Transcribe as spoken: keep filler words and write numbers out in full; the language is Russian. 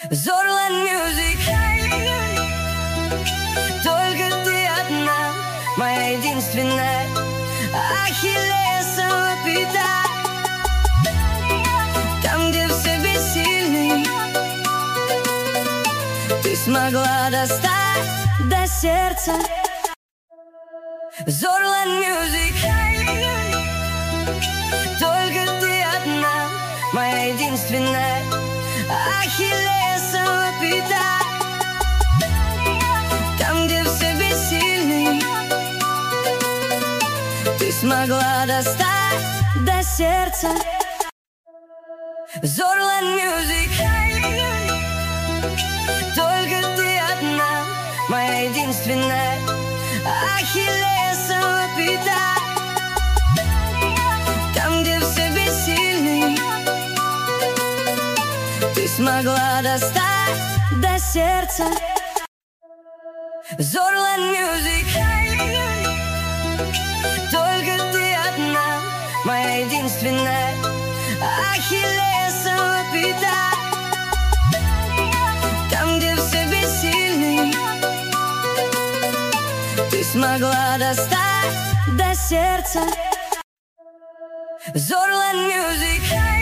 Зорланд Music. Только ты одна, моя единственная ахиллесова пята. Там, где все бессильны, ты смогла достать до сердца. Зорланд Music. Только ты одна, моя единственная ахиллесова пята. Там, где все бессильны, ты смогла достать до сердца. Зорланд Music. Только ты одна, моя единственная ахиллесова пята. Там, где все бессильны, ты смогла достать до сердца. Зорланд Music. Только ты одна, моя единственная ахиллесова пята. Там, где все бессильны, ты смогла достать до сердца. Зорланд Music.